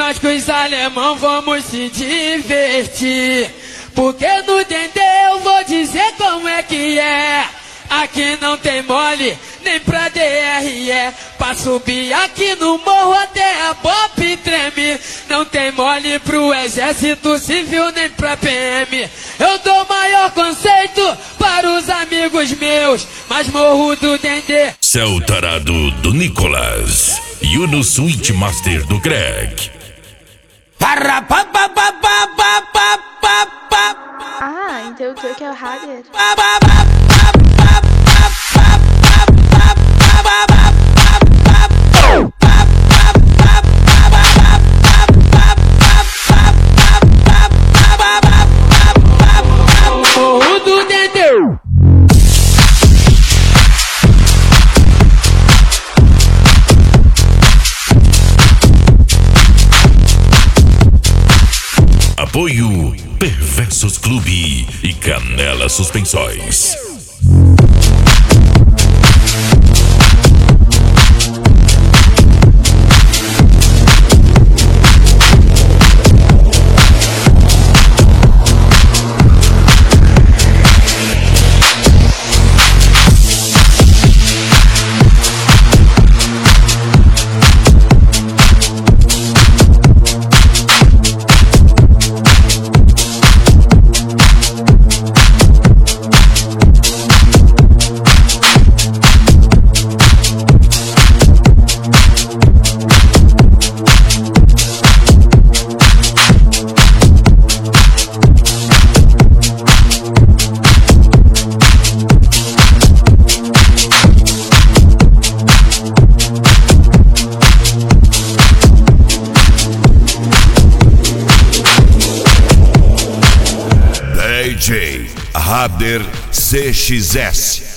nós com os alemão vamos se divertir. Porque no Dendê eu vou dizer como é que é. Aqui não tem mole, nem pra DRE. Pra subir aqui no morro até a Bop treme. Não tem mole pro exército civil, nem pra PM. Eu dou maior conceito para os amigos meus, mas morro do Dendê. Céu tarado do Nicolas e o no Switch Master do Greg. Ah, então o teu que é o Hager. Morro do Dendê. Apoio Perversos Clube e Canela Suspensóis. DJ Hader CXS.